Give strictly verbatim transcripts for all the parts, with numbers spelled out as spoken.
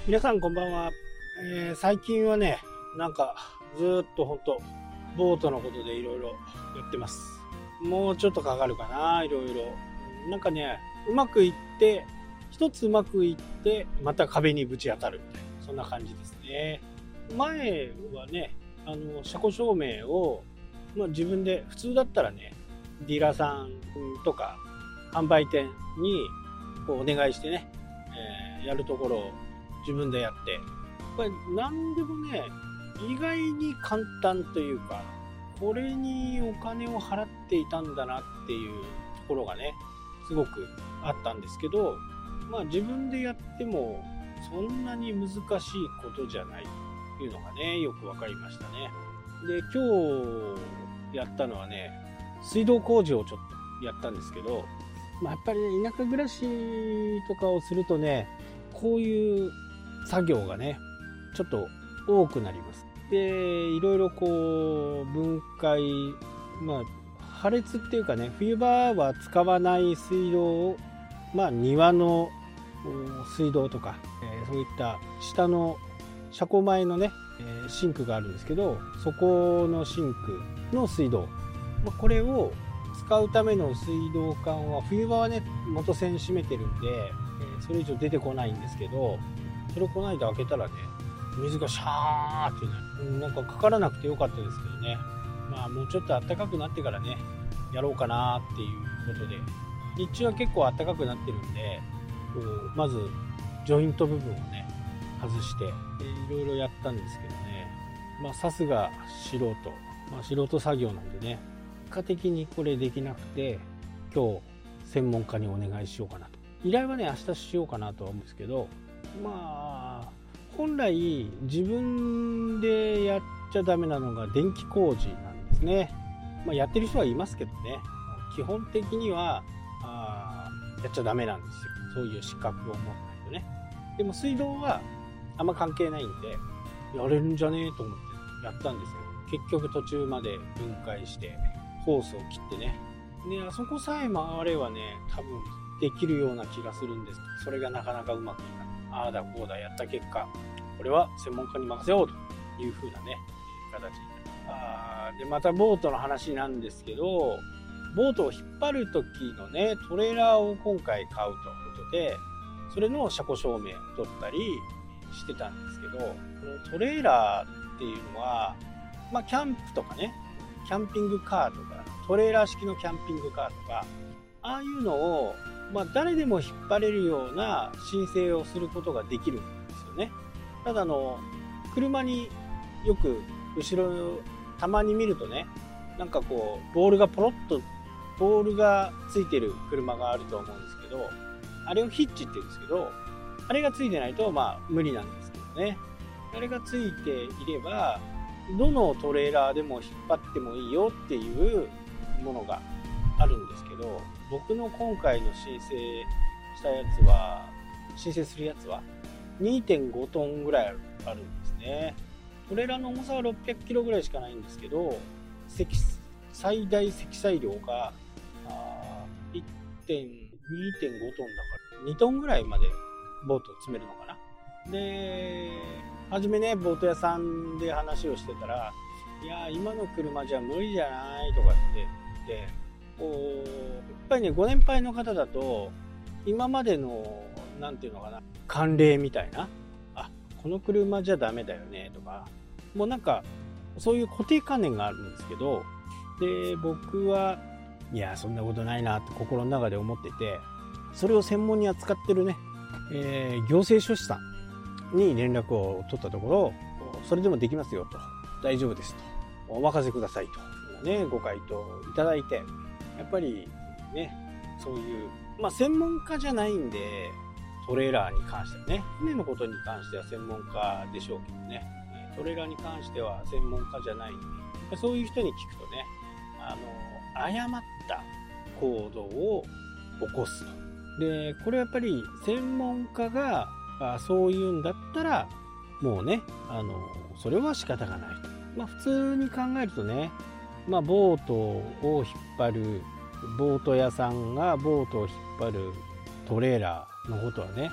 皆さんこんばんは。えー、最近はね、なんかずーっとほんとボートのことでいろいろやってます。もうちょっとかかるかな、いろいろ。なんかね、うまくいって一つうまくいってまた壁にぶち当たるみたいな、そんな感じですね。前はね、あの車庫証明を、まあ、自分で普通だったらね、ディーラーさんとか販売店にこうお願いしてね、えー、やるところを自分でやって、これ何でもね、意外に簡単というか、これにお金を払っていたんだなっていうところがね、すごくあったんですけど、まあ自分でやってもそんなに難しいことじゃないというのがね、よくわかりましたね。で、今日やったのはね、水道工事をちょっとやったんですけど、まあ、やっぱりね、田舎暮らしとかをするとね、こういう作業がね、ちょっと多くなります。で、いろいろこう分解、まあ破裂っていうかね、冬場は使わない水道を、まあ庭の水道とか、えー、そういった下の車庫前のね、えー、シンクがあるんですけど、そこのシンクの水道、まあ、これを使うための水道管は冬場はね、元栓閉めてるんで、えー、それ以上出てこないんですけど、それをこの間開けたらね、水がシャーってね、うん、なんかかからなくてよかったですけどね。まあもうちょっと暖かくなってからね、やろうかなっていうことで、日中は結構暖かくなってるんで、こうまずジョイント部分をね外していろいろやったんですけどね、まあさすが素人、まあ、素人作業なんでね、結果的にこれできなくて、今日専門家にお願いしようかなと。依頼はね、明日しようかなとは思うんですけど、まあ本来自分でやっちゃダメなのが電気工事なんですね。まあ、やってる人はいますけどね、基本的にはあやっちゃダメなんですよ。そういう資格を持ってないとね。でも水道はあんま関係ないんで、やれるんじゃねえと思ってやったんですけど、結局途中まで分解してホースを切ってね、であそこさえ回ればね、多分できるような気がするんです。それがなかなかうまくいかない。ああだこうだやった結果、これは専門家に任せようという風なね形になる。あでまたボートの話なんですけど、ボートを引っ張る時のねトレーラーを今回買うということで、それの車庫証明を取ったりしてたんですけど、このトレーラーっていうのは、まあ、キャンプとかね、キャンピングカーとかトレーラー式のキャンピングカーとか、ああいうのを、まあ、誰でも引っ張れるような申請をすることができるんですよね。ただの車によく後ろたまに見るとね、なんかこうボールがポロッとボールがついてる車があると思うんですけど、あれをヒッチって言うんですけど、あれがついてないとまあ無理なんですけどね。あれがついていればどのトレーラーでも引っ張ってもいいよっていうものがあるんですけど、僕の今回の申請したやつは、申請するやつは にてんご トンぐらいあるんですね。トレーラーの重さはろっぴゃくキロぐらいしかないんですけど、積最大積載量がいってんにてんご トンだからにトンぐらいまでボートを詰めるのかな。で、初めねボート屋さんで話をしてたら、いや今の車じゃ無理じゃないとかって言って、こうやっぱりねご年配の方だと今までのなんていうのかな、慣例みたいな、あこの車じゃダメだよねとか、もうなんかそういう固定観念があるんですけど、で僕はいやそんなことないなって心の中で思ってて、それを専門に扱ってるね、えー、行政書士さんに連絡を取ったところ、それでもできますよと、大丈夫ですと、お任せくださいとねご回答いただいて、やっぱりねそういうまあ専門家じゃないんで、トレーラーに関してはね、船のことに関しては専門家でしょうけどね、トレーラーに関しては専門家じゃないんで、そういう人に聞くとね、あの誤った行動を起こすと。でこれはやっぱり専門家がそういうんだったらもうね、あのそれは仕方がないと。まあ普通に考えるとね、まあボートを引っ張るボート屋さんがボートを引っ張るトレーラーのことはね、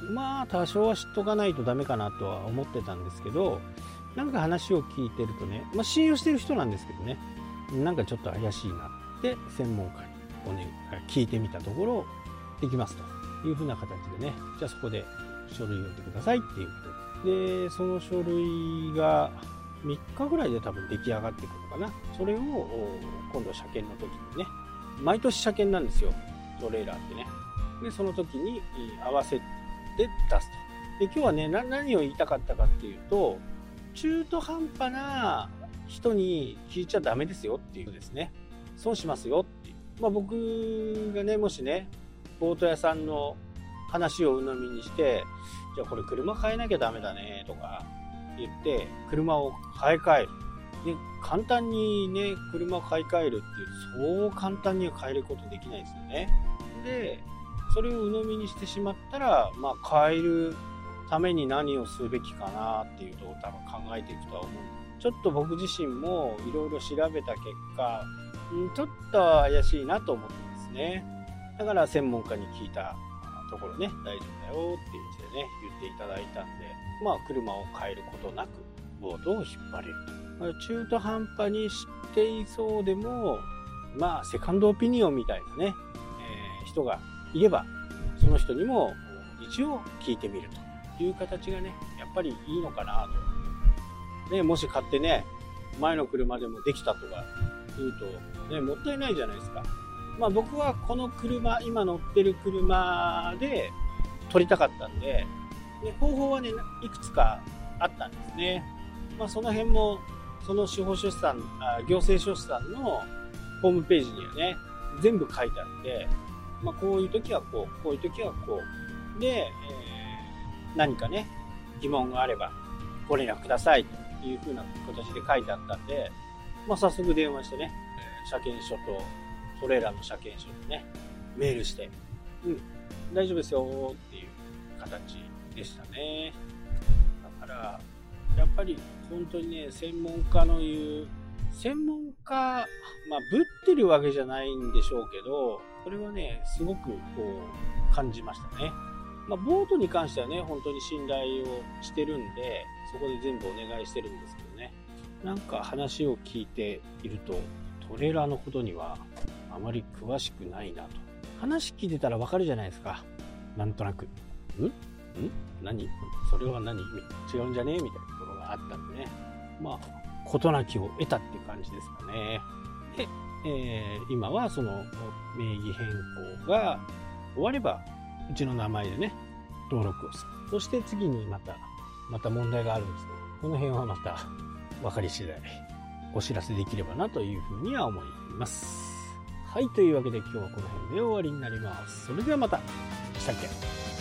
まあ多少は知っとかないとダメかなとは思ってたんですけど、なんか話を聞いてるとね、まあ、信用してる人なんですけどね、なんかちょっと怪しいなって専門家にお、ね、聞いてみたところ、できますというふうな形でね、じゃあそこで書類を読んでくださいっていうことで、でその書類がみっかぐらいで多分出来上がってくるのかな。それを今度車検の時にね、毎年車検なんですよ、トレーラーってね。でその時に合わせて出すと。で今日はね、何を言いたかったかっていうと、中途半端な人に聞いちゃダメですよっていうですね。損しますよっていう。まあ僕がね、もしね、ボート屋さんの話を鵜呑みにして、じゃあこれ車変えなきゃダメだねとか言って車を買い替える。で簡単にね、車を買い替えるっていう、そう簡単には変えることできないですよね。でそれを鵜呑みにしてしまったら、まあ変えるために何をすべきかなっていうと多分考えていくとは思う。ちょっと僕自身もいろいろ調べた結果、ちょっと怪しいなと思ってますね。だから専門家に聞いたところね、大丈夫だよっていう位置でね、言っていただいたんで、まあ車を変えることなくボートを引っ張れると。中途半端に知っていそうでも、まあセカンドオピニオンみたいなね、えー、人がいれば、その人にも一応聞いてみるという形がね、やっぱりいいのかなと。ね、もし買ってね、前の車でもできたとか言うと、ね、もったいないじゃないですか。まあ僕はこの車、今乗ってる車で撮りたかったんで、で方法はね、いくつかあったんですね。まあその辺も、その司法書士さん、あ行政書士さんのホームページにはね、全部書いてあって、まあこういう時はこう、こういう時はこう。で、えー、何かね、疑問があればご連絡くださいというふうな形で書いてあったんで、まあ早速電話してね、車検証とトレーラーの車検証とね、メールして、うん、大丈夫ですよっていう形でしたね。だから、やっぱり本当にね、専門家の言う、専門家、まあ、ぶってるわけじゃないんでしょうけど、それはね、すごくこう、感じましたね。まあ、ボートに関してはね、本当に信頼をしてるんで、そこで全部お願いしてるんですけどね。なんか話を聞いていると、トレーラーのことにはあまり詳しくないなと。話聞いてたらわかるじゃないですか。なんとなく。んん何それは何違うんじゃねみたいなところがあったんでね。まあ、事なきを得たっていう感じですかね。で、えー、今はその名義変更が終われば、うちの名前でね、登録をする。そして次にまた、また問題があるんですけど、この辺はまた分かり次第お知らせできればなというふうには思います。はい、というわけで今日はこの辺で終わりになります。それではまた。したっけ